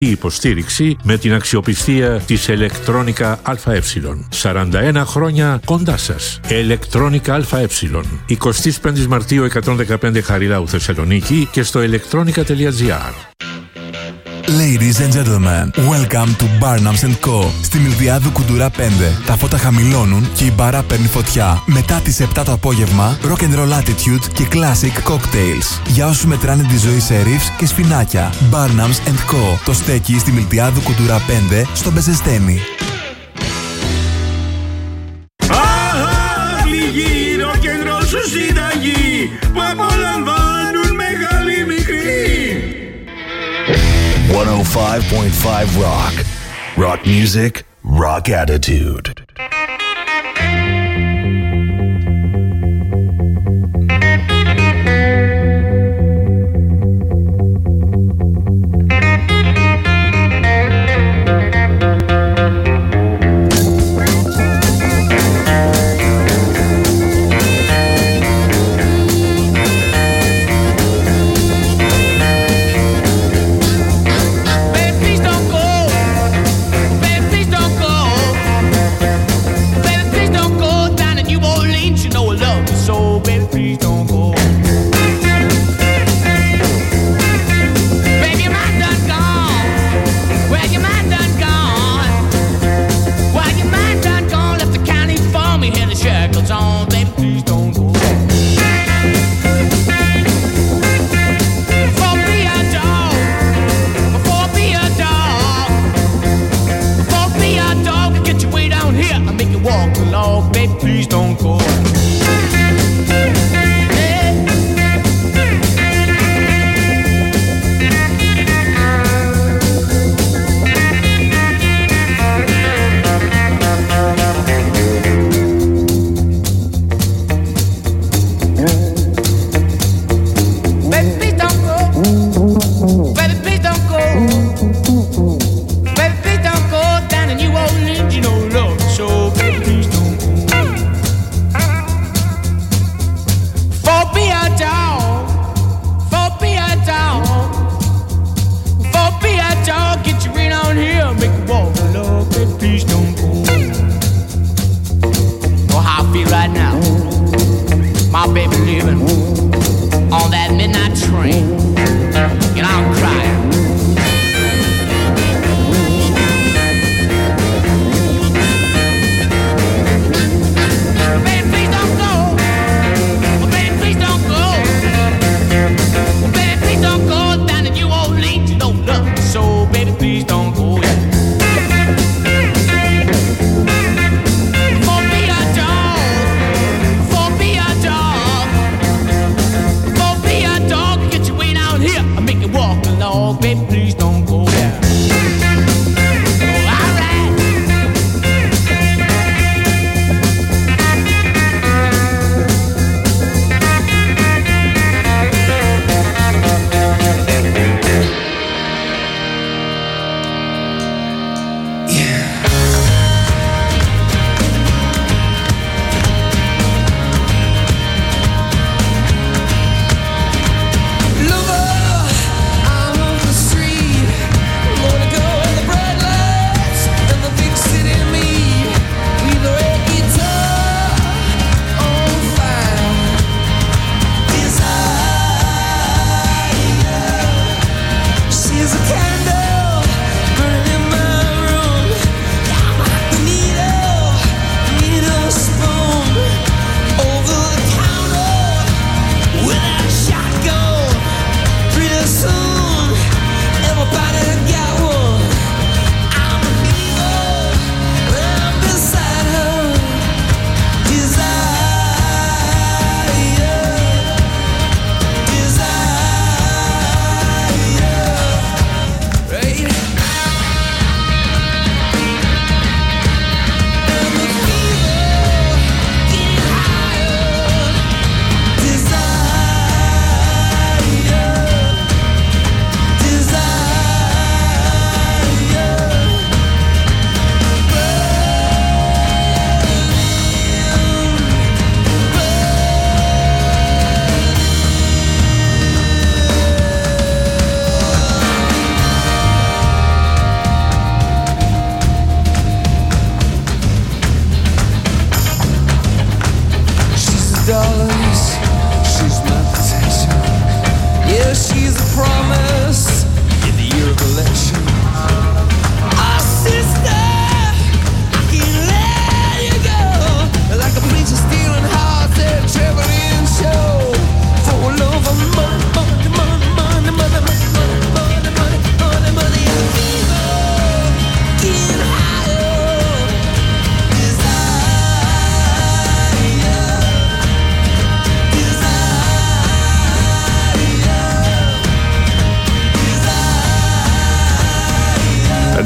Η υποστήριξη με την αξιοπιστία της Electronica ΑΕ. 41 χρόνια κοντά σας. Electronica ΑΕ. 25 Μαρτίου 115 Χαριλάου Θεσσαλονίκη και στο electronica.gr. Ladies and gentlemen, welcome to Barnums & Co. Στη Μιλτιάδου Κουντουρά 5. Τα φώτα χαμηλώνουν και η μπάρα παίρνει φωτιά. Μετά τις 7 το απόγευμα, rock and roll attitude και classic cocktails. Για όσους μετράνε τη ζωή σε ριφς και σφινάκια. Barnums & Co. Το στέκει στη Μιλτιάδου Κουντουρά 5 στο Μπεζεστένι. Αχ, λίγοι rock and roll σου συνταγή που απολαμβάνουν μεγάλη μικρή. 105.5 Rock. Rock music, rock attitude.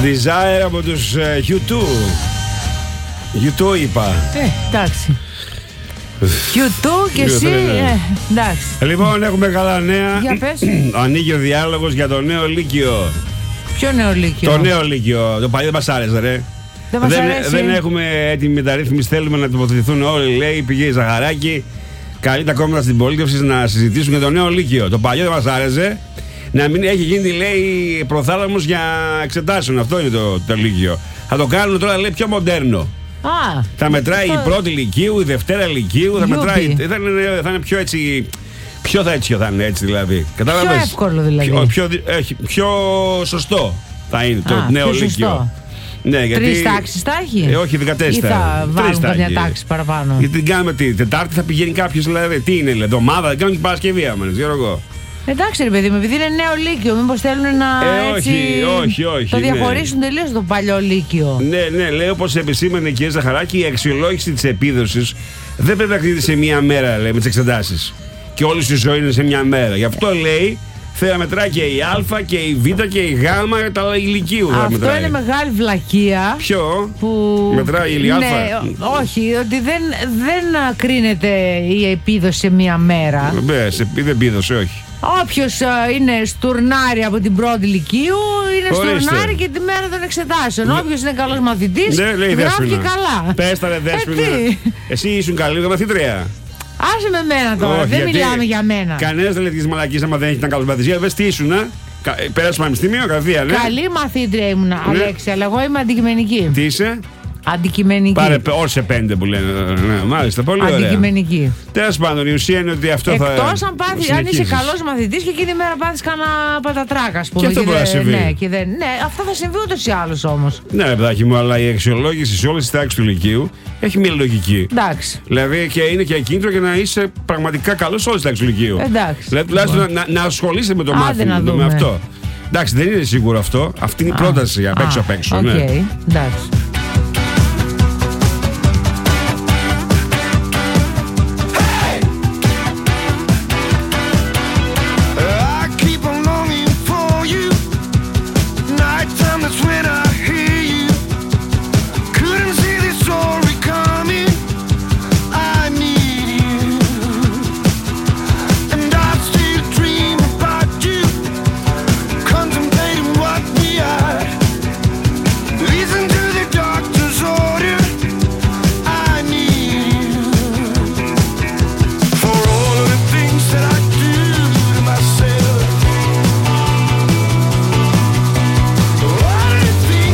Desire από τους U2. U2 είπα. Εντάξει. U2 και εσύ. Εντάξει. Λοιπόν, έχουμε καλά νέα. Για πες. Ανοίγει ο διάλογος για το νέο Λύκειο. Ποιο νέο Λύκειο? Το νέο Λύκειο. Το παλιό δεν μας άρεσε, ρε. Δεν έχουμε έτοιμη μεταρρύθμιση. Θέλουμε να τοποθετηθούν όλοι. Λέει, πήγε η Ζαχαράκη. Καλεί τα κόμματα στην πολίτευση να συζητήσουν για το νέο Λύκειο. Το παλιό δεν μας άρεσε. Να μην έχει γίνει, λέει, προθάλαμος για εξετάσεων. Αυτό είναι το Λύκειο. Θα το κάνουν τώρα, λέει, πιο μοντέρνο. Θα μετράει η πρώτη Λυκείου, η Δευτέρα Λυκείου. Θα μετράει. Θα είναι πιο έτσι. Πιο θα είναι έτσι δηλαδή. Κατάλαβες? Πιο εύκολο δηλαδή. Πιο σωστό θα είναι το νέο Λύκειο. Ναι, γιατί... 3 τάξεις θα έχει? Όχι, 14. Ή θα βάλουν καμιά τάξη παραπάνω? Γιατί την κάνουμε Τετάρτη, θα πηγαίνει κάποιος, δηλαδή. Τι είναι, δηλαδή, εβδομάδα, δεν κάνουν και Παρασκευή, άμα ξέρω εγώ. Εντάξει, ρε παιδί μου, επειδή είναι νέο Λύκειο, μήπως θέλουν να όχι, το διαχωρίσουν τελείως το παλιό Λύκειο. Ναι, λέει, όπως επισήμανε η κυρία Ζαχαράκη, η αξιολόγηση της επίδοσης δεν πρέπει να κρίνεται σε μία μέρα, λέει, με τις εξετάσεις. Και όλη η ζωή είναι σε μία μέρα. Γι' αυτό λέει. Θέλει να μετράει και η Α και η Β και η Γ, τα ηλικίου. Αυτό είναι μεγάλη βλακεία. Ποιο? Που... μετράει η Α. Ναι, όχι, ότι δεν κρίνεται η επίδοση σε μία μέρα. Δεν επίδοση, όχι. Όποιος είναι στουρνάρι από την πρώτη ηλικίου είναι στουρνάρι και τη μέρα των εξετάσεων. Όποιος είναι καλός μαθητής γράφει και καλά. Πες τα, ρε Δέσποινα. Εσύ ήσουν καλή μαθήτρια. Άσε με μένα τώρα, όχι, δεν μιλάμε για μένα. Κανένας δεν λέει της μαλακής άμα δεν ήταν καλός μαθητής. Πες τι ήσουνα. Πέρασε πανεπιστήμιο, κατευθείαν. Καλή μαθήτρια ήμουνα, Αλέξη, αλλά εγώ είμαι αντικειμενική. Τι είσαι? Αντικειμενική. Πάρε σε 5 που λένε. Ναι, μάλιστα, πολύ ωραία. Αντικειμενική. Τέλος πάντων, η ουσία είναι ότι αυτό εκτός θα. Εκτός αν είσαι καλός μαθητής και εκείνη τη μέρα πάθεις κανένα πατατράκα, ας πούμε. Και αυτό μπορεί να συμβεί. Ναι, αυτό θα συμβεί ούτως ή άλλως όμως. Ναι, παιδάκι μου, αλλά η αξιολόγηση σε όλες τις τάξεις του Λυκείου έχει μια λογική. Εντάξει. Δηλαδή και είναι και κίνητρο για να είσαι πραγματικά καλός σε όλες τις τάξεις του Λυκείου. Εντάξει. Δηλαδή τουλάχιστον να ασχολείσαι με το μάθημα, με αυτό. Εντάξει, δεν είναι σίγουρο αυτό. Αυτή είναι η πρόταση απ' έξω. Ναι. Εντάξει. What are the things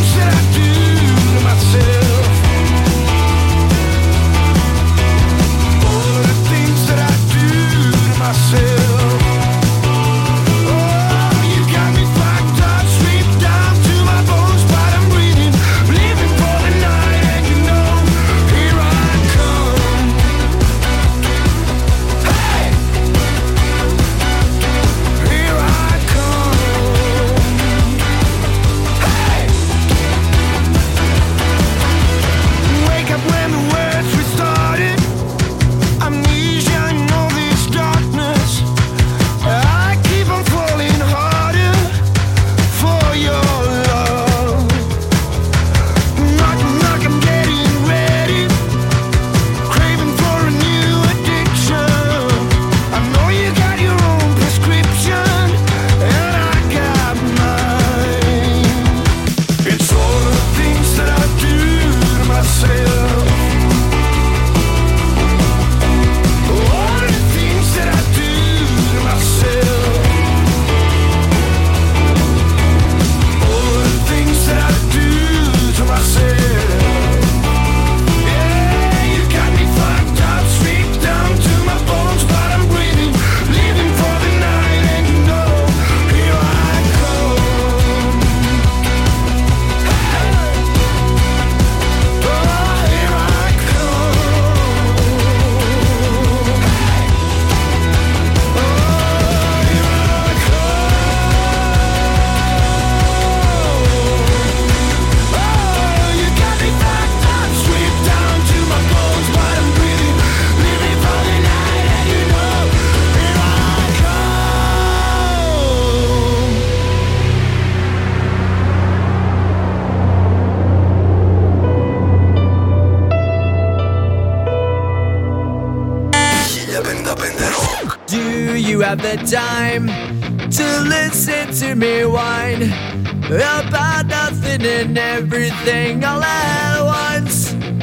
have the time to listen to me whine about nothing and everything all at once.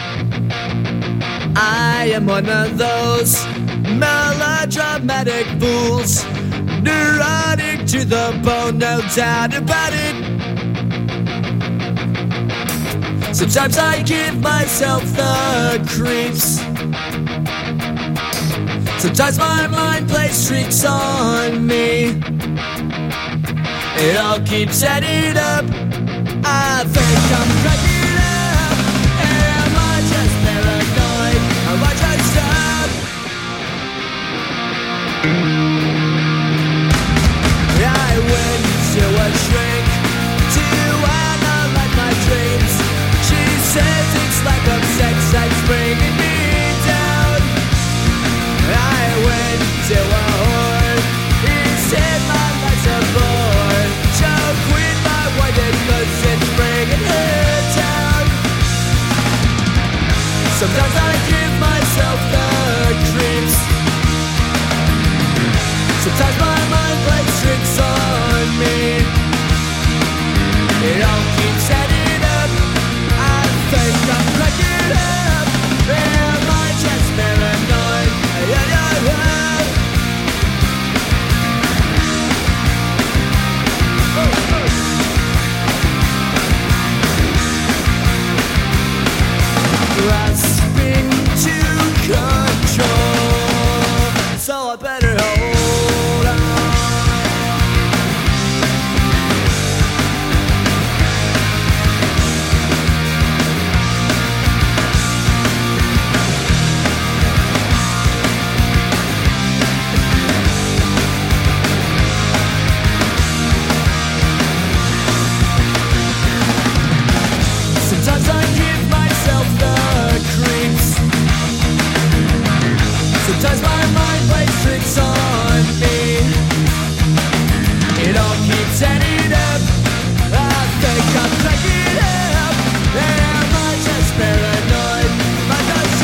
I am one of those melodramatic fools, neurotic to the bone, no doubt about it. Sometimes I give myself the creeps. Sometimes my mind plays tricks on me. It all keeps adding up. I think I'm cracking up. Am I just paranoid? Am I just up? I went to a shrink to analyze my dreams. She says it's like a sex that's bringing me down. I went to a whore. He said my life's a bore. Choke with my wife because it's bringing her down. Sometimes I give myself the creeps. Sometimes my mind plays tricks on me. It all keeps adding up. I think I'm cracking up. Am I just paranoid? Grasping to control, so I better hold on. Sometimes I give myself the creeps. Sometimes my mind plays tricks on me. It all keeps adding up. I think I'm cracking up. Am I just paranoid? Am I just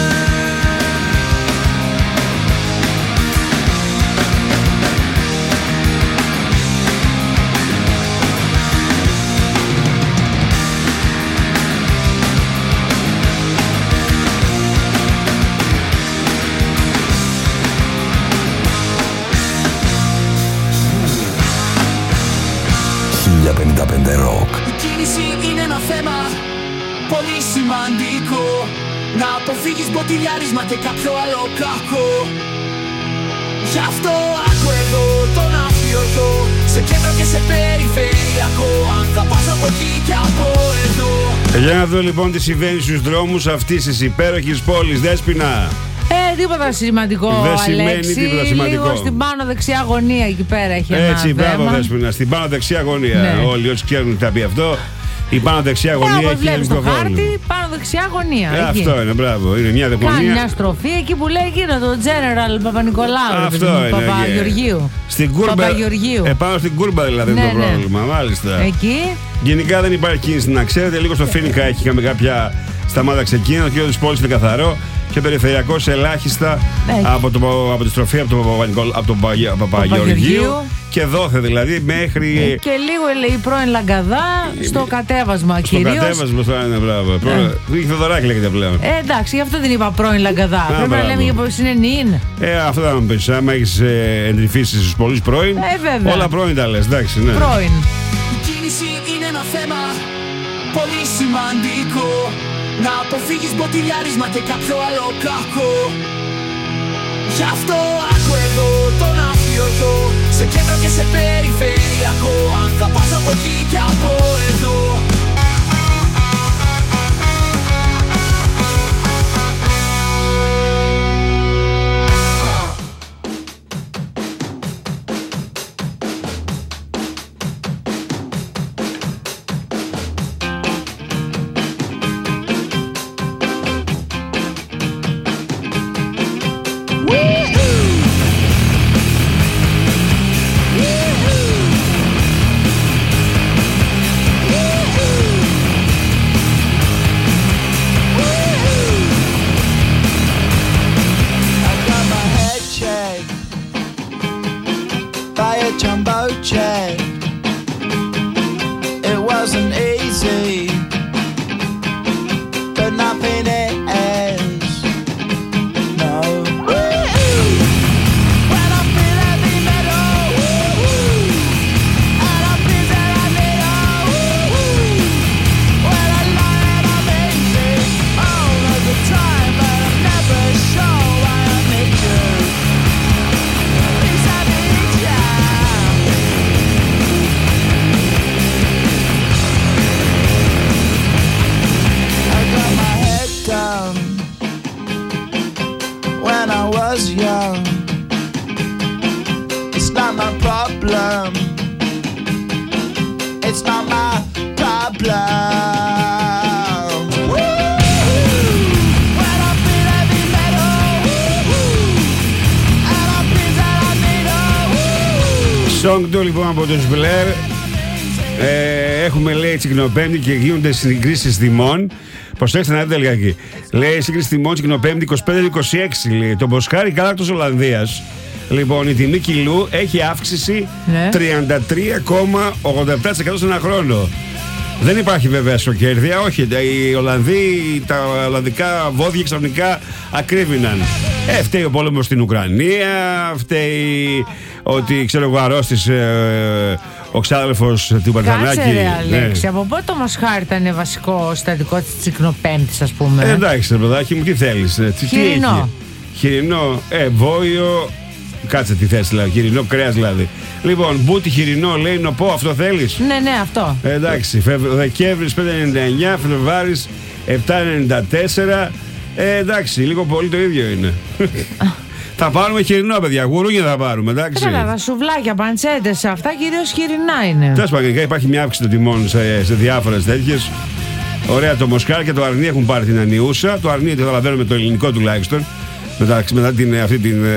Rock. Η κίνηση είναι ένα θέμα πολύ σημαντικό. Να αποφύγεις μποτιλιάρισμα και κάποιο άλλο κακό. Γι' αυτό άκου εδώ τον αφιωτό, σε κέντρο και σε περιφερειακό. Αν θα πας από εκεί και από εδώ. Για να δω λοιπόν τι συμβαίνει στους δρόμους αυτής της υπέροχης πόλης, Δέσποινα. Τίποτα σημαντικό, δεν σημαίνει Αλέξη. τίποτα σημαντικό. Λίγο στην πάνω δεξιά γωνία εκεί πέρα έχει ένα Έτσι, μπράβο θέμα. Δέσποινα, στην πάνω δεξιά γωνία. Ναι. Όλοι όσοι ξέρουν τι θα πει αυτό. Η πάνω δεξιά γωνία Όπως έχει βλέπεις ένα το μικρόφωνο. χάρτη, πάνω δεξιά γωνία. Εκεί. Αυτό είναι, μπράβο. Είναι μια Κάνει γωνία. μια στροφή εκεί που λέει εκείνο το General Παπα-Νικολάου. Αυτό είναι. Παπαγεωργίου. Στην κούρμπα. Επάνω στην κούρμπα δηλαδή είναι το πρόβλημα. Μάλιστα. Εκεί. Γενικά δεν υπάρχει κίνηση να ξέρετε. Λίγο στο Φίνικα είχαμε κάποια σταμάτα ξεκίνημα. Το κέντρο της πόλης είναι καθαρό. Και περιφερειακός ελάχιστα από τη στροφή από τον Παπαγεωργίου και δόθε δηλαδή μέχρι. Και λίγο η πρώην Λαγκαδά στο κατέβασμα κυρίως. Στο κατέβασμα στο είναι, μπράβο. Είχε Θοδωράκη λέγεται πλέον. Εντάξει, γι' αυτό δεν είπα πρώην Λαγκαδά. Πρέπει να λέμε για πως είναι νυν. Αυτό θα μου πεις. Άμα έχεις εντρυφήσει στους πολλούς πρώην. Βέβαια. Όλα πρώην τα λες, εντάξει, ναι. Πρώην. Η κίνηση είναι ένα θέμα πολύ σημαντικό. Να αποφύγεις μποτιλιάρισμα και κάποιο άλλο κακό. Γι' αυτό άκου εδώ τον αφιωτό, σε κέντρο και σε περιφερειακό. Αν θα πας από εκεί και από εδώ. jumbo jet. It wasn't easy, but nothing is. No. When I feel heavy metal, and I feel that I need when I lie and I'm easy all of the time, but I'm never sure why I need you. These are the I got my head down when I was young. It's not my problem. It's not my problem. When I feel heavy metal, and I feel that I need Song του λοιπόν από τους Blair. Έχουμε λέει Τσικνοπέμπτη και γίνονται συγκρίσεις τιμών. Προσέξτε να δείτε λιγάκι. Λέει σύγκριση τιμών Τσικνοπέμπτη 25-26. Λέει το Μποσκάρι Γκάλακτος Ολλανδίας. Λοιπόν, η τιμή κιλού έχει αύξηση 33,87% σε ένα χρόνο. Δεν υπάρχει βέβαια σοκέρδια, όχι. Οι Ολλανδοί, τα ολλανδικά βόδια ξαφνικά ακρίβηναν. Φταίει ο πόλεμος στην Ουκρανία, φταίει ότι ξέρω εγώ αρρώστησε ο ξάδελφος του Παρθανάκη. Κάτσε ρε Αλέξη, από πότε το Μοσχάρι ήταν βασικό συστατικό της Τσικνοπέμπτης, ας πούμε. Εντάξει ρε παιδάκι μου, τι θέλεις. Χοιρινό. Χοιρινό, βόηο. Κάτσε τι θες δηλαδή, χοιρινό κρέας δηλαδή. Λοιπόν, μπούτι χοιρινό λέει νοπό, αυτό θέλεις. Ναι, αυτό. Εντάξει, Δεκέμβρης 5,99, Φλεβάρης 7,94. Εντάξει, λίγο πολύ το ίδιο είναι. Θα πάρουμε χοιρινό, παιδιά. Γουρούνια θα πάρουμε, εντάξει. Κατάλαβα, σουβλάκια, παντσέτες, αυτά κυρίως χοιρινά είναι. Τέλος πάντων, υπάρχει μια αύξηση των τιμών σε διάφορες τέτοιες. Ωραία, το Μοσκάρι και το Αρνί έχουν πάρει την ανιούσα. Το Αρνί το καταλαβαίνουμε το ελληνικό τουλάχιστον. Μετά αυτή την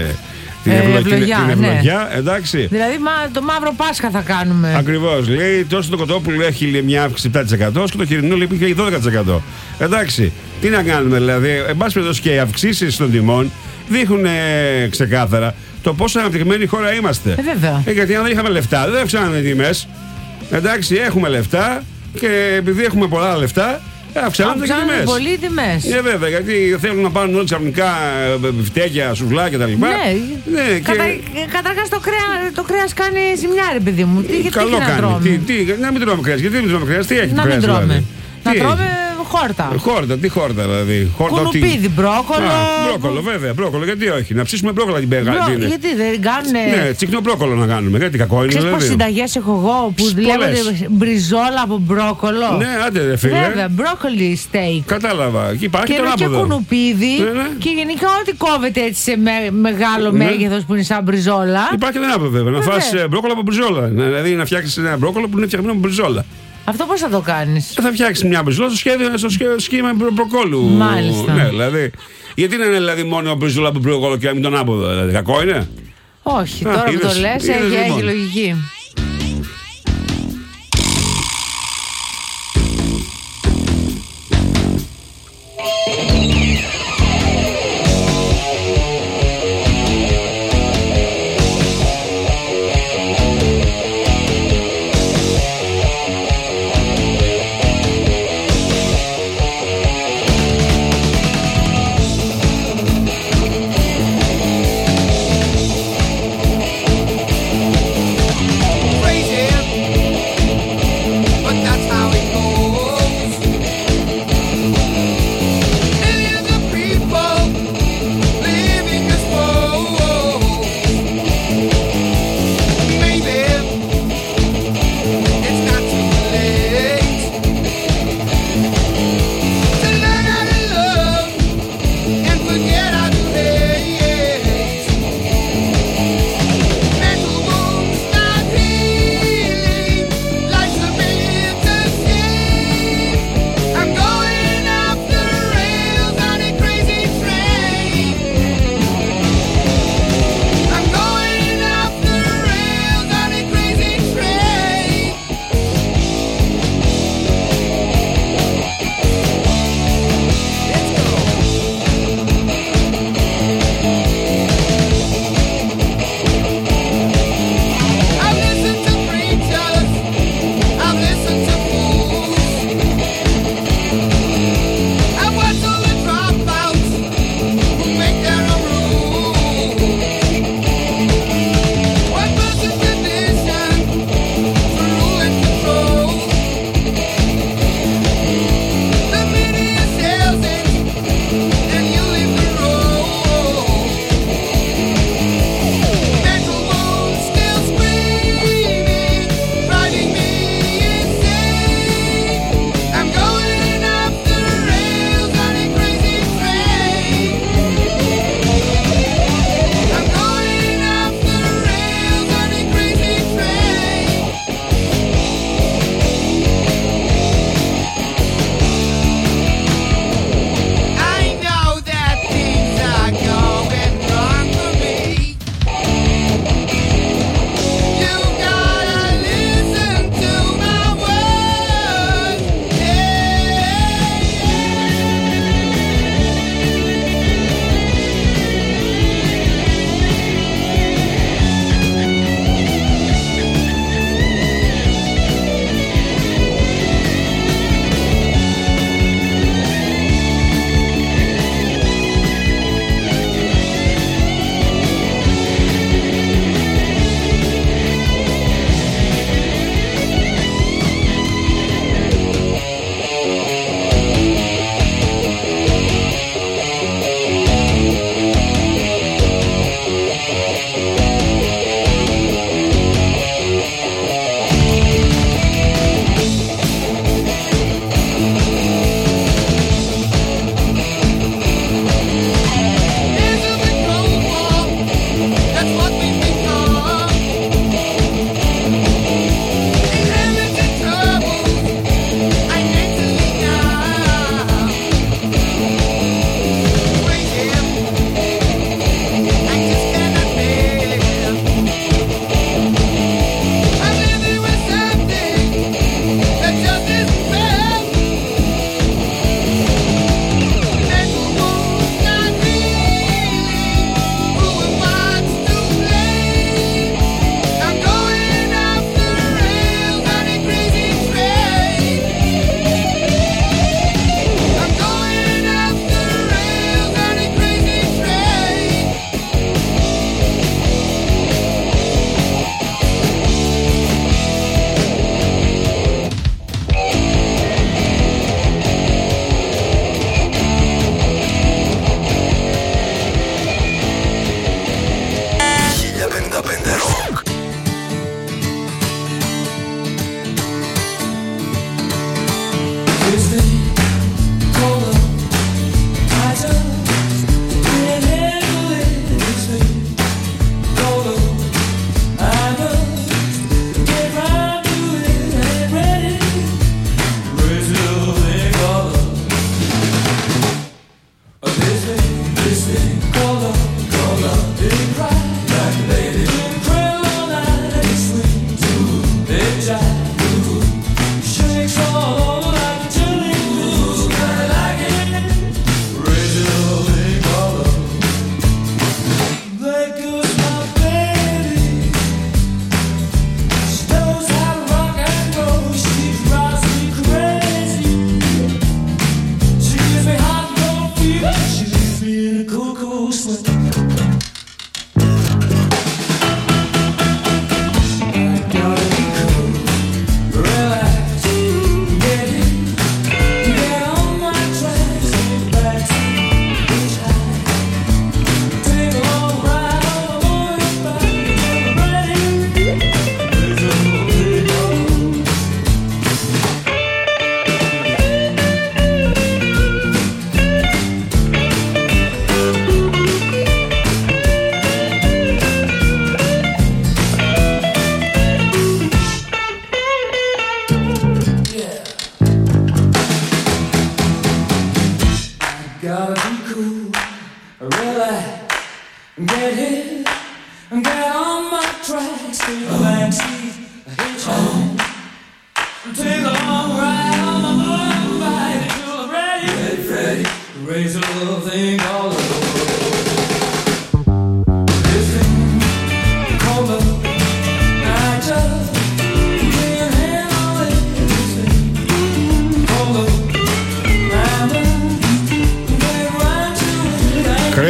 ευλογιά, εντάξει. Δηλαδή το μαύρο Πάσχα θα κάνουμε. Ακριβώς. Λέει τόσο το κοτόπουλο έχει μια αύξηση 7% και το χοιρινό λέει έχει 12%. Εντάξει. Τι να κάνουμε δηλαδή. Εν πάση περιπτώσει και οι αυξήσεις των τιμών δείχνουν ξεκάθαρα το πόσο αναπτυγμένη χώρα είμαστε. Βέβαια. Γιατί αν δεν είχαμε λεφτά, δεν αυξάνανε τιμές. Εντάξει, έχουμε λεφτά και επειδή έχουμε πολλά λεφτά, αυξάνονται οι τιμές. Πολύ οι τιμές. Ναι, βέβαια, γιατί θέλουν να πάρουν όλοι ξαφνικά μπιφτέκια, σουβλά κτλ. Ναι, καταρχάς το κρέας κάνει ζημιά, ρε παιδί μου. Καλό κάνει. Να μην τρώμε κρέας. Γιατί δεν τρώμε κρέας, τι έχει το κρέας δηλαδή. Να τρώμε χόρτα. Χόρτα, τι χόρτα δηλαδή. Κουνουπίδι, μπρόκολο. Μπρόκολο, βέβαια, μπρόκολο, γιατί όχι. Να ψήσουμε μπρόκολα την πέγα. Γιατί δεν κάνουν. Ναι, τσικνό μπρόκολο να κάνουμε. Γιατί κακό είναι. Ξέρεις πόσες συνταγές έχω εγώ που λέγονται μπριζόλα από μπρόκολο. Ναι, άντε ρε φίλε. Βέβαια, μπρόκολι steak. Κατάλαβα. Υπάρχει και το άποδο. Και κουνουπίδι. Και γενικά ό,τι κόβεται έτσι σε μεγάλο μέγεθος που είναι σαν μπριζόλα. Υπάρχει ένα άποδο βέβαια. Να φας μπρόκολο από μπριζόλα. Δηλαδή να φτιάξεις ένα μπρόκολο που είναι φτιαγμένο από μπριζόλα. Αυτό πώς θα το κάνεις. Θα φτιάξεις μια μπριζόλα στο σχήμα μπροκόλου. Μάλιστα. Ναι, δηλαδή. Γιατί να είναι δηλαδή μόνο μπριζόλα από μπροκόλου και να μην τον άποδο. Δηλαδή, κακό είναι. Όχι, τώρα που το λες έχει λογική.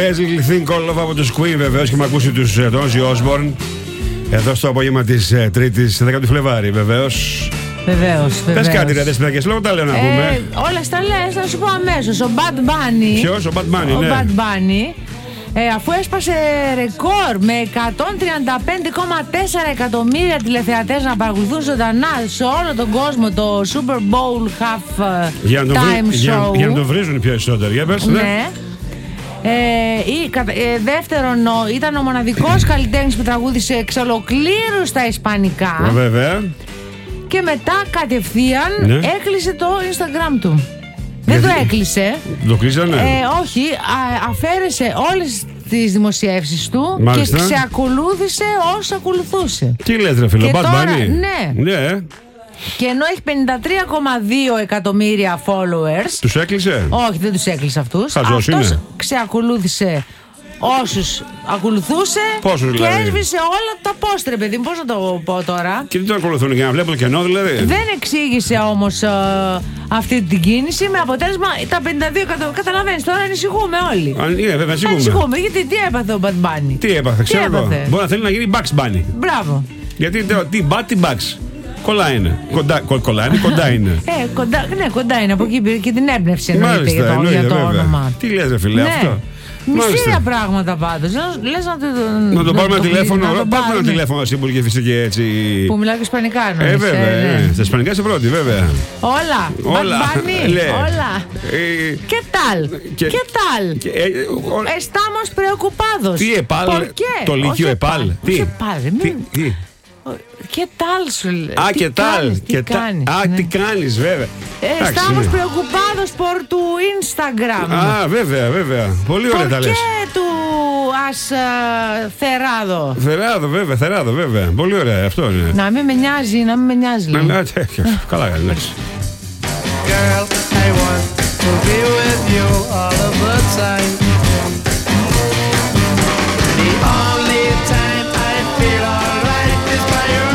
As Little Thing Called Love από τους Queen βεβαίως, και με ακούσει τον Ozzy Osbourne εδώ στο απόγευμα της Τρίτης 10 του Φλεβάρι βεβαίως. Βεβαίως. Πες κάτι ρε δεσποινάκες, λόγω τα λέω να πούμε. Όλα στα λες, θα σου πω αμέσως. Ο Bad Bunny. Ποιος, ο Bad Bunny, ο ναι. Bad Bunny, αφού έσπασε ρεκόρ με 135,4 εκατομμύρια τηλεθεατές να παρακολουθούν ζωντανά σε όλο τον κόσμο το Super Bowl Half Time Show. Για να το βρίζουν πιο εσωτερικά, για πες, ναι. Δεύτερον, ήταν ο μοναδικός καλλιτέχνης που τραγούδισε εξ ολοκλήρου στα ισπανικά. Βέβαια. Και μετά κατευθείαν έκλεισε το Instagram του. Γιατί? Δεν το έκλεισε. Το κλείσανε? Όχι, αφαίρεσε όλες τις δημοσιεύσεις του. Μάλιστα. Και ξεκολούθησε όσους ακολουθούσε. Τι λες ρε φίλε, Bad Bunny? Ναι. Και ενώ έχει 53,2 εκατομμύρια followers. Τους έκλεισε? Όχι, δεν τους έκλεισε αυτούς. Χαζός αυτός είναι. ξεκολούθησε όσους ακολουθούσε. Πόσους και δηλαδή? έσβησε όλα τα post, ρε παιδί μου. Πώς να το πω τώρα. Και τι τον ακολουθούν, για να βλέπουν το κενό δηλαδή? Δεν εξήγησε όμως αυτή την κίνηση, με αποτέλεσμα τα 52 εκατομμύρια. Καταλαβαίνεις, τώρα ανησυχούμε όλοι. Βέβαια, ανησυχούμε. Γιατί τι έπαθε ο Bad Bunny? Τι έπαθε, ξέρω εγώ. Μπορεί να θέλει να γίνει Bugs Bunny. Μπράβο. Γιατί τι Bugs. Κολλά είναι. Κοντά είναι. Ναι, κοντά είναι. Από εκεί πήρε και την έμπνευση Μάλιστα, για το όνομα. Τι λες ρε φίλε, αυτό? Μυστήρια πράγματα πάντως. Λες να το πάρουμε ένα τηλέφωνο. Πάρουμε ένα τηλέφωνο εσύ που φυσικά και έτσι. Που μιλάω και ισπανικά εννοείς. Βέβαια. Στα ισπανικά είσαι πρώτη, βέβαια. Όλα. Όλα. ¿Qué tal? ¿Qué tal? Estamos preocupados. Τι επάλ? Το λύκειο επάλ. Τι? Και τάλ σου λέει. Και τάλ. Τι κάνεις, βέβαια. Estamos preocupados por tu Instagram. Βέβαια. Πολύ ωραία τα λες. Και του has cerrado. Θεράδο, βέβαια. Πολύ ωραία, αυτό είναι. Να μην με νοιάζει. Καλά, λες. Girl, I want to be with you all of the time. The only time I feel alright is by your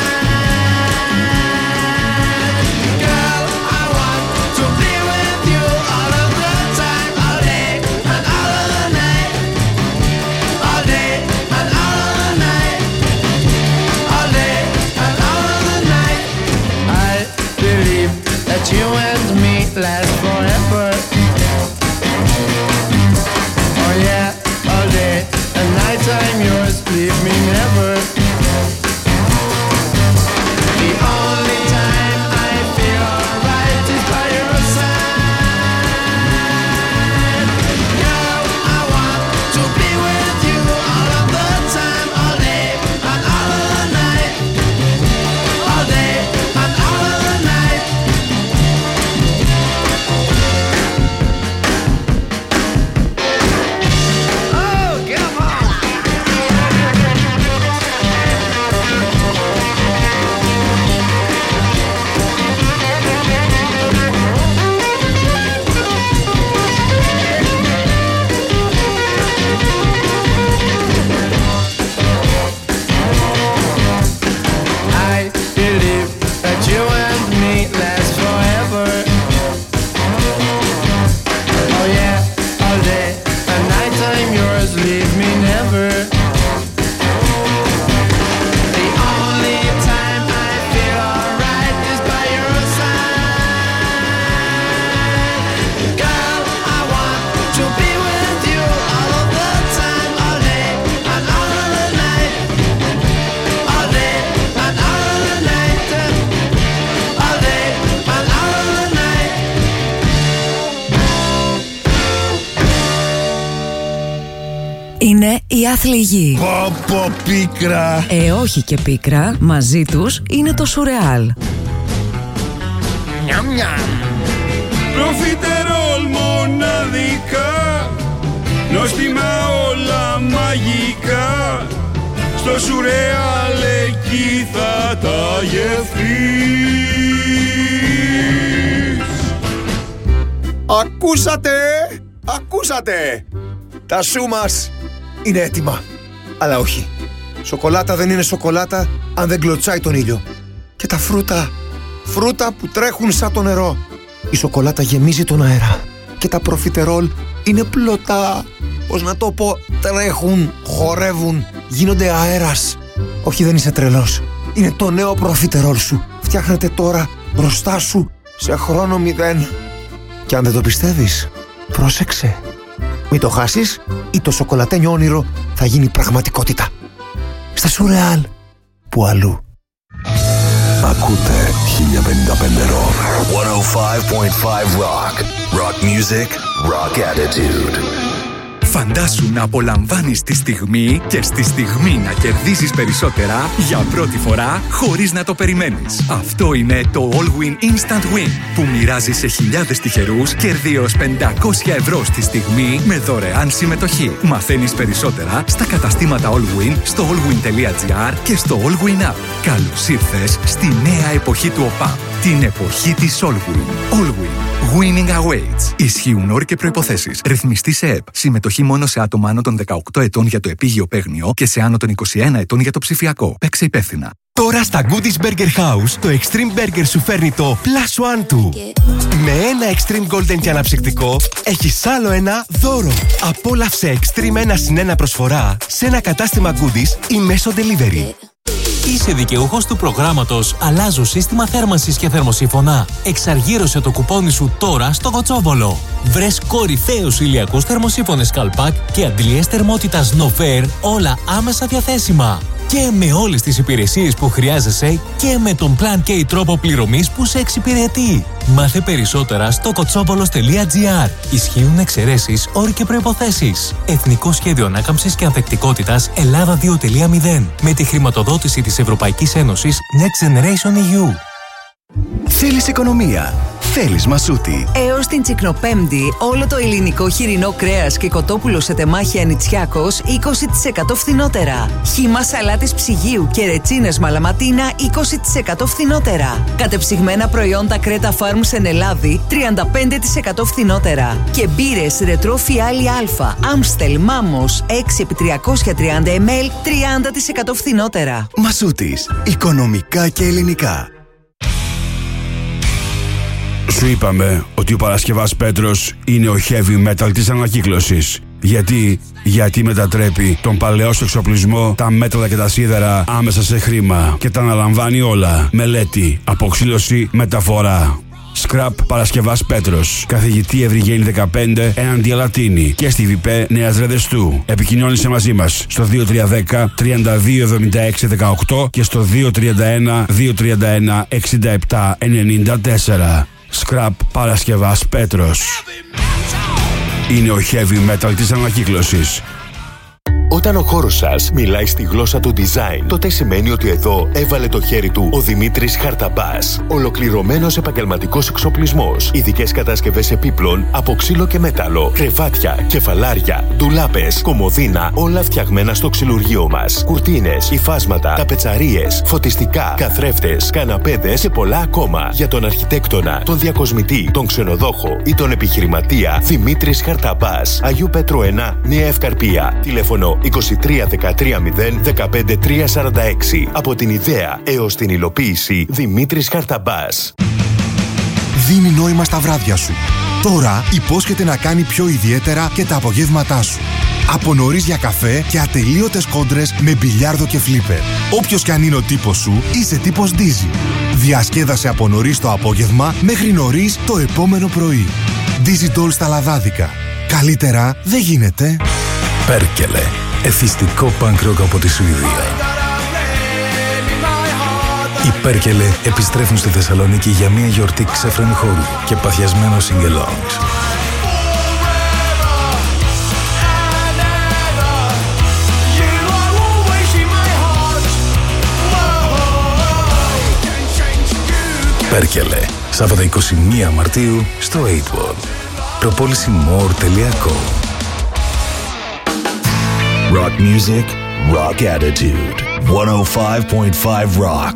side. Girl, I want to be with you all of the time, all day and all of the night. All day and all of the night. All day and all of the night. I believe that you and me last forever. Oh yeah, all day and night I'm yours, leave me never. The only time I feel alright is by your side. Girl, I want to be with you all of the time, all day and all of the night. All day and all of the night. Oh, come on! I believe that you and me last forever. Oh yeah, all day and night I'm yours, leave me never. The only time I feel alright is by your side. Girl, I want to be with you all of the time, all day and all of the night. All day and all of the night. All day and all of the night. Είναι η άθλη γη. Πω πίκρα. Όχι και πίκρα, μαζί τους είναι το σουρεάλ. Προφιτερόλ μοναδικά, νόστιμα όλα μαγικά, στο σουρεάλ εκεί θα τα γευθείς. Ακούσατε! Τα σου μας είναι έτοιμα. Αλλά όχι. Σοκολάτα δεν είναι σοκολάτα αν δεν κλωτσάει τον ήλιο. Και τα φρούτα που τρέχουν σαν το νερό. Η σοκολάτα γεμίζει τον αέρα. Και τα προφιτερόλ είναι πλωτά. πώς να το πω, τρέχουν, χορεύουν, γίνονται αέρας. Όχι, δεν είσαι τρελός. Είναι το νέο προφιτερόλ σου. Φτιάχνεται τώρα μπροστά σου σε χρόνο 0. Και αν δεν το πιστεύεις, πρόσεξε. Μην το χάσεις ή το σοκολατένιο όνειρο θα γίνει πραγματικότητα. Στα Σουρεάλ, που αλλού. Ακούτε 1055 Rock. 105.5 Rock. Rock music, rock attitude. Φαντάσου να απολαμβάνεις τη στιγμή και στη στιγμή να κερδίσεις περισσότερα για πρώτη φορά χωρίς να το περιμένεις. Αυτό είναι το Allwyn Instant Win που μοιράζει σε χιλιάδες τυχερούς κέρδη έως 500 ευρώ στη στιγμή με δωρεάν συμμετοχή. Μαθαίνεις περισσότερα στα καταστήματα Allwyn, στο allwyn.gr και στο Allwyn App. Καλώς ήρθες στη νέα εποχή του ΟΠΑΠ. Την εποχή της Allwyn. Allwyn. Winning awaits. Ισχύουν όροι και προϋποθέσεις. Ρυθμιστή σε ΕΠ. Συμμετοχή μόνο σε άτομα άνω των 18 ετών για το επίγειο παίγνιο και σε άνω των 21 ετών για το ψηφιακό. Παίξε υπεύθυνα. Τώρα στα Goodies Burger House το Extreme Burger σου φέρνει το Plus One του. Με ένα Extreme Golden και αναψυκτικό έχεις άλλο ένα δώρο. Απόλαυσε Extreme 1+1 προσφορά σε ένα κατάστημα Goodies ή μέσω delivery. Είσαι δικαιούχος του προγράμματος Αλλάζω σύστημα θέρμανσης και θερμοσύφωνα. Εξαργύρωσε το κουπόνι σου τώρα στο Κοτσόβολο. Βρες κορυφαίους ηλιακούς θερμοσύφωνες Καλπάκ και αντιλιές θερμότητας Nover, όλα άμεσα διαθέσιμα. Και με όλες τις υπηρεσίες που χρειάζεσαι και με τον Plan K τρόπο πληρωμής που σε εξυπηρετεί. Μάθε περισσότερα στο kotsovolos.gr. Ισχύουν εξαιρέσεις, όροι και προϋποθέσεις. Εθνικό Σχέδιο Ανάκαμψης και Ανθεκτικότητας Ελλάδα 2.0 με τη χρηματοδότηση της Ευρωπαϊκής Ένωσης Next Generation EU. Θέλεις οικονομία. Θέλεις Μασούτη. Έως την Τσικνοπέμπτη, όλο το ελληνικό χοιρινό κρέας και κοτόπουλο σε τεμάχια Ανιτσιάκος 20% φθηνότερα. Χύμα σαλάτης ψυγείου και ρετσίνες Μαλαματίνα 20% φθηνότερα. Κατεψυγμένα προϊόντα Κρέτα Φάρμ Σενελάδη 35% φθηνότερα. Και μπύρες ρετρό Φιάλι Α, Άμστελ, Μάμος 6x330 ml 30% φθηνότερα. Μασούτης. Οικονομικά και ελληνικά. Σου είπαμε ότι ο Παρασκευάς Πέτρος είναι ο heavy metal της ανακύκλωσης. Γιατί μετατρέπει τον παλαιό σου εξοπλισμό, τα μέταλλα και τα σίδερα άμεσα σε χρήμα και τα αναλαμβάνει όλα. Μελέτη, αποξήλωση, μεταφορά. Σκραπ Παρασκευάς Πέτρος. Καθηγητή Ευρυγένη 15 έναντι Αλατίνη και στη ΒΙΠΕ Νέας Ρεδεστού. Επικοινώνησε μαζί μας στο 2310 3276 18 και στο 231 231 67 94. Σκραπ Παρασκευάς Πέτρος. Είναι ο heavy metal της ανακύκλωσης. Όταν ο χώρος σας μιλάει στη γλώσσα του design, τότε σημαίνει ότι εδώ έβαλε το χέρι του ο Δημήτρης Χαρταμπάς. Ολοκληρωμένος επαγγελματικός εξοπλισμός, ειδικές κατασκευές επίπλων από ξύλο και μέταλλο, κρεβάτια, κεφαλάρια, ντουλάπες, κομοδίνα, όλα φτιαγμένα στο ξυλουργείο μας. Κουρτίνες, υφάσματα, ταπετσαρίες, φωτιστικά, καθρέφτες, καναπέδες και πολλά ακόμα. Για τον αρχιτέκτονα, τον διακοσμητή, τον ξενοδόχο ή τον επιχειρηματία, Δημήτρης Χαρταμπάς. Αγίου Πέτρου 1, Νέα Ευκαρπία. Τηλέφωνο 23 13 0 15 346. Από την ιδέα έως την υλοποίηση, Δημήτρης Χαρταμπάς. Δίνει νόημα στα βράδια σου. Τώρα υπόσχεται να κάνει πιο ιδιαίτερα και τα απογεύματά σου. Από νωρίς για καφέ και ατελείωτες κόντρες με μπιλιάρδο και φλίπερ. Όποιος κι αν είναι ο τύπος σου, είσαι τύπος Dizzy. Διασκέδασε από νωρίς το απόγευμα μέχρι νωρίς το επόμενο πρωί. Dizzy Doll στα λαδάδικα. Καλύτερα δεν γίνεται. Πέρκελε. Εθιστικό punk rock από τη Σουηδία. Οι Πέρκελε επιστρέφουν στη Θεσσαλονίκη για μια γιορτή ξέφρενου χώρου και παθιασμένο sing-alongs. Πέρκελε, Σάββατο 21 Μαρτίου στο 8ball. Προπόληση more.com. Rock music, rock attitude. 105.5 Rock.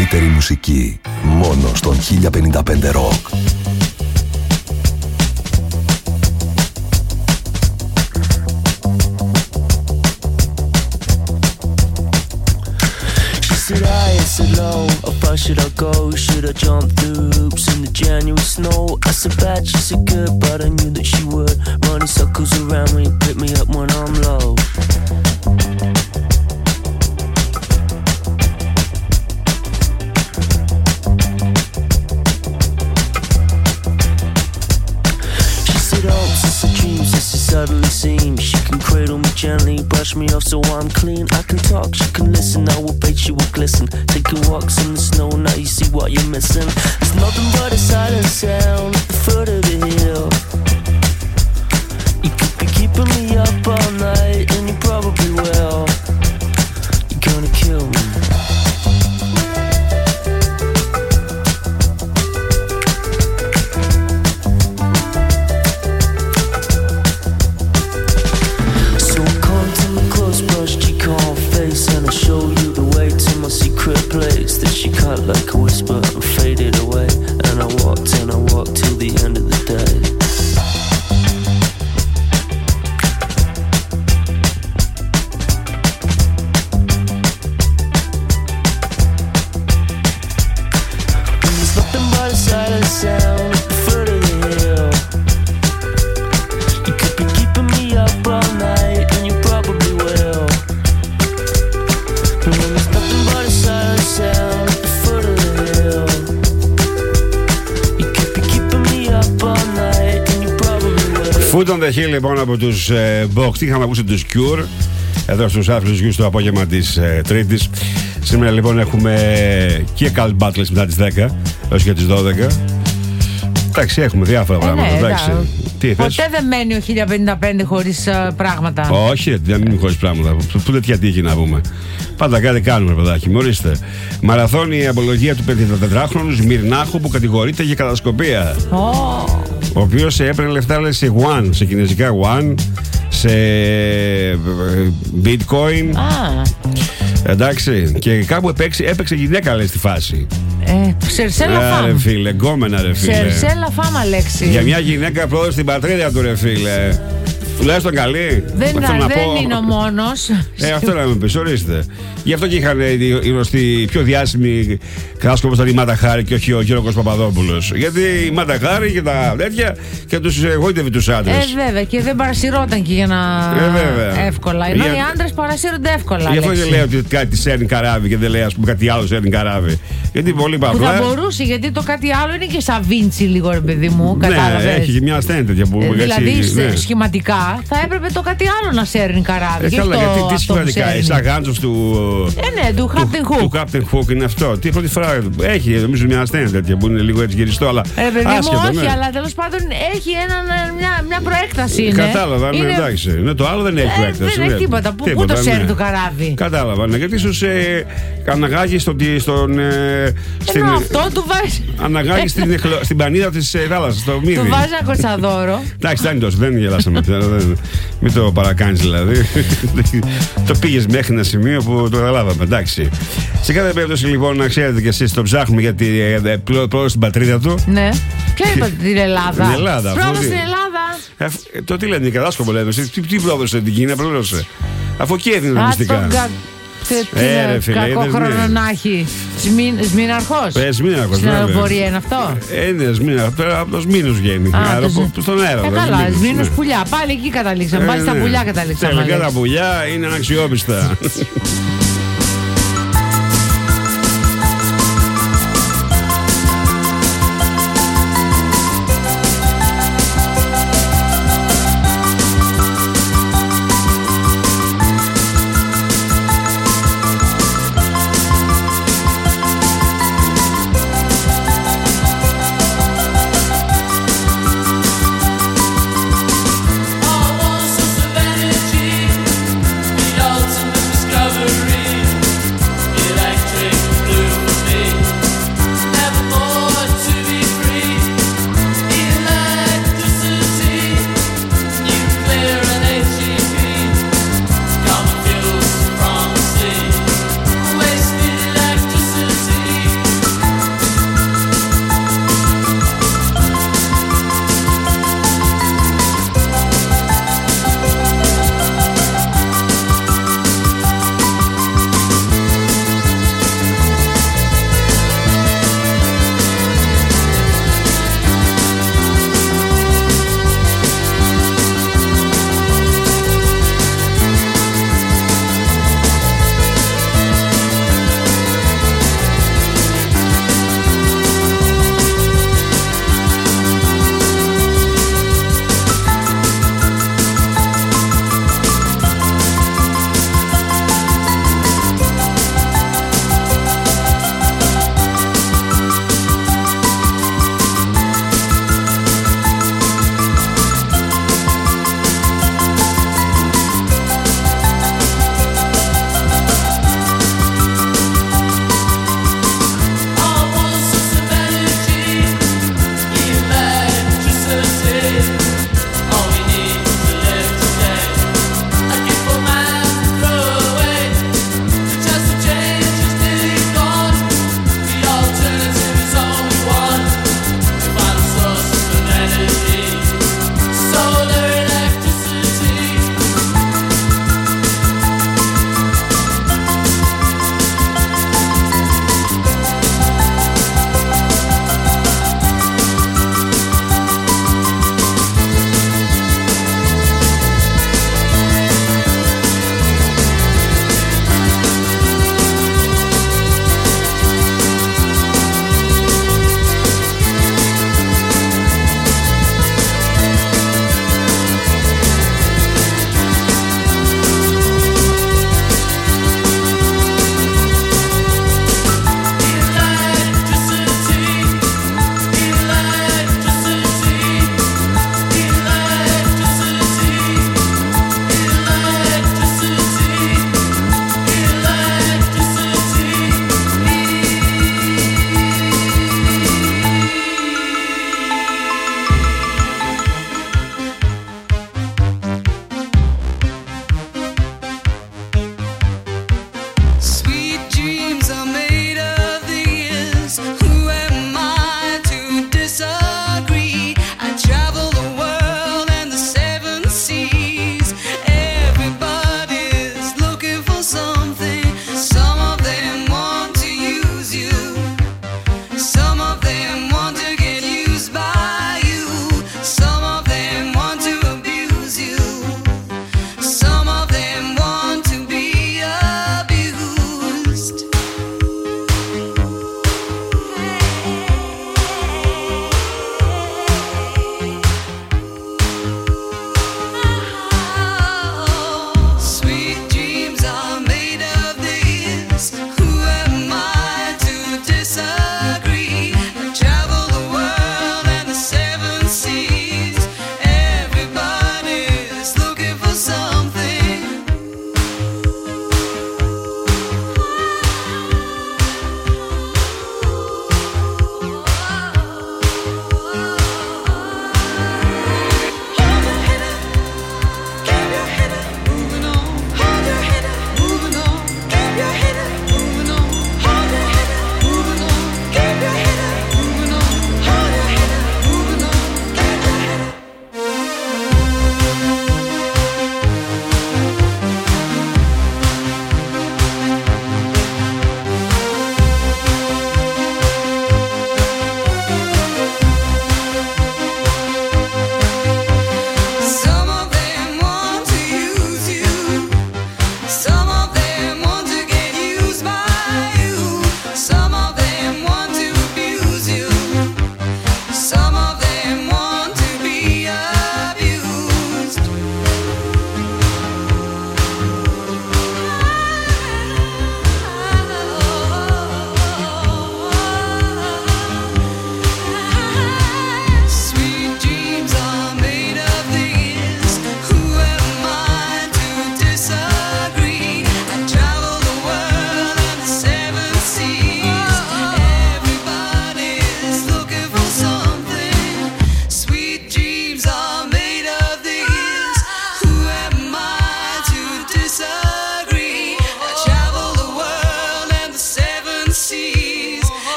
καλύτερη μουσική. Μόνο στον 1055 Rock. Should I said low, how far should I go? Should I jump through hoops in the January snow? I said bad, she said good, but I knew that she would. Running circles around me, pick me up when I'm low. She said, oh, since the dreams, this is suddenly seems she can cradle me gently, brush me off so I'm clean. I can talk, she can listen, I will bait, she will glisten. Taking walks in the snow, now you see what you're missing. There's nothing but a silent sound at the foot of the hill. You could be keeping me up all night, and you probably will. You're gonna kill me. Place that she cut like a whisper and faded away. And I walked till the end of the day. And there's nothing but a silent sound at the foot of the hill. You could be keeping me up all night, and you probably will. And there's nothing but a silent sound at the foot of the hill. You could be keeping me up all night, and you probably will. Foot on the Hill λοιπόν από τους Box. Είχαμε ακούσει τους Cure εδώ στους Άφρους Γιους το απόγευμα της Τρίτης. Σήμερα λοιπόν έχουμε και Cult Battles μετά τις 10 έως και τις 12. Εντάξει, έχουμε διάφορα πράγματα. Εντάξει. Ποτέ δεν μένει ο 1055 χωρίς πράγματα. Όχι, δεν είναι χωρίς πράγματα. Πού τέτοια τύχη να πούμε. Πάντα κάτι κάνουμε, παιδάκι. Μορίστε. Μαραθώνει η απολογία του 54χρονου Σμυρνάχου που κατηγορείται για κατασκοπία. Ο οποίος έπαιρνε λεφτά λέει, σε One, σε κινέζικα One, σε Bitcoin. Εντάξει. Και κάπου έπαιξε γυναίκα λέει στη φάση. Ξερσέλα φάμα. Ρε φίλε, γκόμενα ρε φίλε. Ξερσέλα φάμα λέξη. Για μια γυναίκα πρόοδος στην πατρίδα του ρε φίλε. Τουλάχιστον καλή. Δεν είναι ο μόνος. Αυτό να με πεις, ορίστε. Γι' αυτό και είχαν οι γνωστοί πιο διάσημοι κατάσκοπος ήταν η Μάτα Χάρη και όχι ο Γιώργος Παπαδόπουλος. Γιατί η Μάτα Χάρη και τα τέτοια και τους εγωίτευε τους άντρες. Βέβαια, και δεν παρασυρώταν και για να. Εύκολα. Ενώ οι άντρες παρασύρονται εύκολα. Γι' αυτό και λέει ότι κάτι σέρνει καράβι και δεν λέει ας πούμε κάτι άλλο σέρνει καράβι. Γιατί πολύ παπλά. Που θα μπορούσε, γιατί το κάτι άλλο είναι και Σαβίντσι λίγο ρε παιδί μου. Ναι, έχει και μια ασθένεια τέτοια που. Δηλαδή σχηματικά θα έπρεπε το κάτι άλλο να σέρνει καράβι. Καλά, γιατί τι σχηματικά, η σαγάντζος του. Ναι, του Captain Hook. Του Captain Hook είναι αυτό. Τι πρώτη φορά έχει, νομίζω μια ασθένεια τέτοια που είναι λίγο έτσι γυριστό, αλλά. Όχι, αλλά τέλος πάντων έχει μια προέκταση. Κατάλαβα, ναι, εντάξει. Ναι, το άλλο δεν έχει προέκταση. Δεν έχει τίποτα. Πού το σέρνει το καράβι. Κατάλαβα, ναι, γιατί ίσως αναγάγει στον. Αυτό του βάζει. Αναγάγει στην πανίδα της θάλασσας, στο μύδι. Του βάζει ένα κοτσαδόρο. Εντάξει, δεν είναι τόσο, δεν γελάσαμε. Μην το παρακάνεις δηλαδή. Το πήγες μέχρι ένα σημείο που το καταλάβαμε. Εντάξει. Σε κάθε περίπτωση λοιπόν να ξέρετε κι εσείς το ψάχνουμε γιατί πρόοδος στην πατρίδα του. Ναι. Ποια είπα την Ελλάδα. Την Ελλάδα. Πρόοδος στην Ελλάδα. Το τι λένε οι κατάσκοπο λένε. Τι πρόδωσε την Κίνα, πλήρωσε. Αφού εκεί έδινε τα μυστικά. Κακό χρόνο να έχει. Σμήναρχος. Σμήναρχος. Στην αεροπορία είναι αυτό. Είναι σμήναρχος. Από τους μήνους βγαίνει. Στον αέρα. Καλά, σμήνους πουλιά. Πάλι εκεί καταλήξαμε. Πάλι στα πουλιά καταλήξαμε. Τελικά τα πουλιά είναι αναξιόπιστα. Discovery.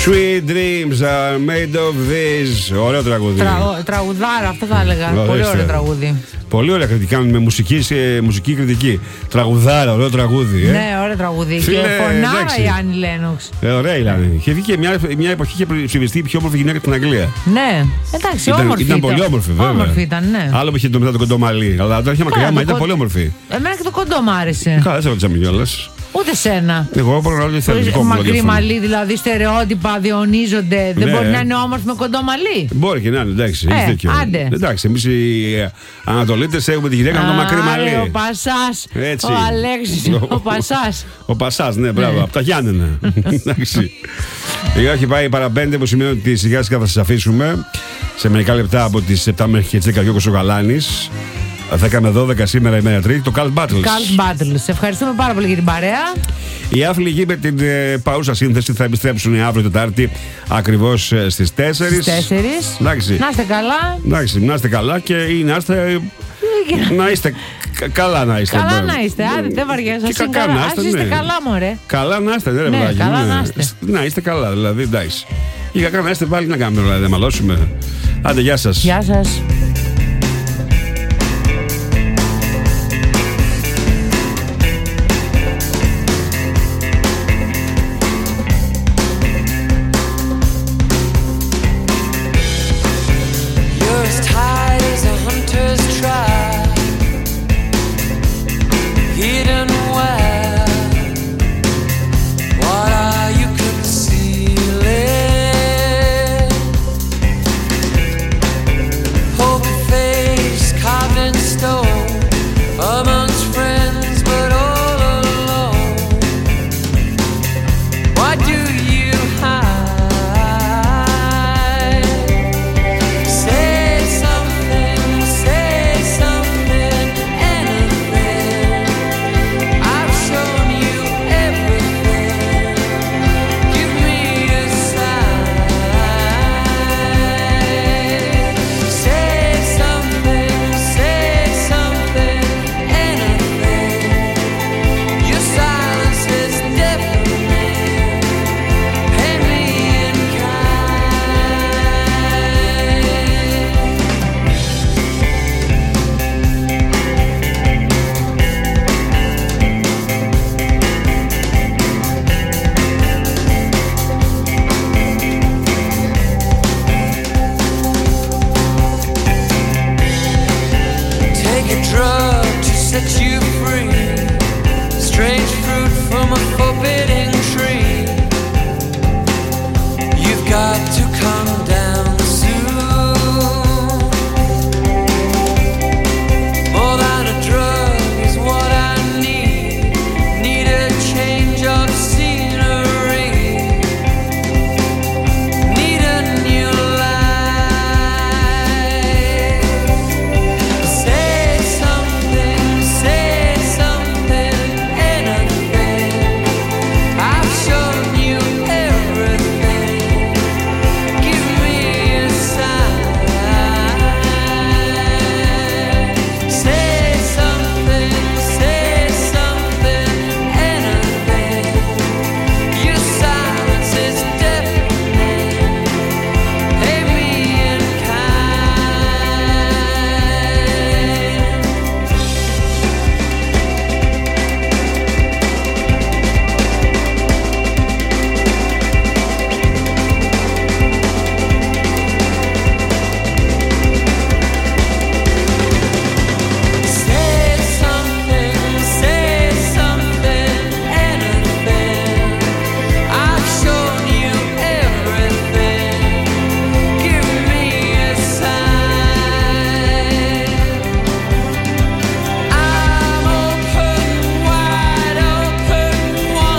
Sweet dreams are made of this. Ωραίο τραγούδι. Τραγουδάρα, αυτό θα έλεγα. Πολύ ωραίο τραγούδι. Πολύ ωραία κριτική, κάνουν με μουσική κριτική. Τραγουδάρα, ωραίο τραγούδι. Ναι, ωραίο τραγούδι. Και φωνάρα η Άννη Λένοξ. Ωραία η Άννη. Είχε βγει και μια εποχή και ψηφιστεί η πιο όμορφη γυναίκα στην Αγγλία. Ναι, εντάξει, όμορφη. Ήταν πολύ όμορφη, βέβαια. Όμορφη ήταν, ναι. Άλλο που είχε μετά το κοντό μαλλί. Αλλά τώρα είχε μακριά, μα ήταν πολύ όμορφη. Εμένα και το κοντό μ' άρεσε. Καλά, δεν σε ρωτήσαμε κιόλας. Ούτε σένα. Εγώ προγραμματίζω θέλω. Μακρύ μαλλί, δηλαδή στερεότυπα διονύζονται. Δεν μπορεί να είναι όμορφη με κοντό μαλλί. Μπορεί και να είναι, εντάξει. Έχει δίκιο. Άντε. Εντάξει, εμείς οι Ανατολίτες έχουμε τη γυναίκα με το μακρύ μαλλί. Ο Πασάς. Ο Αλέξης. Ο Πασάς. Ο Πασάς, ναι, μπράβο. Από τα Γιάννενα. Εντάξει. Η ώρα έχει πάει παραπέντε, που σημαίνει ότι σιγά σιγά θα σας αφήσουμε σε μερικά λεπτά από τις 7 μέχρι τις 10 Γιώργος ο Γαλάνης. 10 με 12 σήμερα η μέρα Τρίτη, το Cult Battles. Cult Battles. Ευχαριστούμε πάρα πολύ για την παρέα. Οι άθλητοι με την παρούσα σύνθεση θα επιστρέψουν αύριο Τετάρτη ακριβώς στις 4. Στις 4. Εντάξει. Να είστε καλά. Εντάξει, να είστε καλά και να είστε. Να είστε καλά, να είστε. Καλά να είστε, άντε, δεν βαριέσαι. Ας είστε καλά, μωρέ. Καλά να είστε, ρε παιδάκι. Καλά να είστε. Να είστε καλά, δηλαδή, εντάξει. Ή κακά να είστε πάλι, να κάνουμε, δηλαδή, να μαλώσουμε. Άντε, γεια σας. Γεια σας. Set you